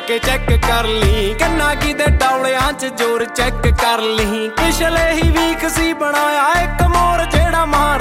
ਕੇ check ਕਰ ਲਈ। ਕੰਨਾਂ ਕੀ ਦੇ ਡੌਲਿਆਂ 'ਚ ਜ਼ੋਰ ਚੈੱਕ ਕਰ ਲਈ। ਪਿਛਲੇ ਹੀ ਵੀਕ ਸੀ ਬਣਾਇਆ ਇੱਕ ਮੋਰ ਜਿਹੜਾ ਮਾਰ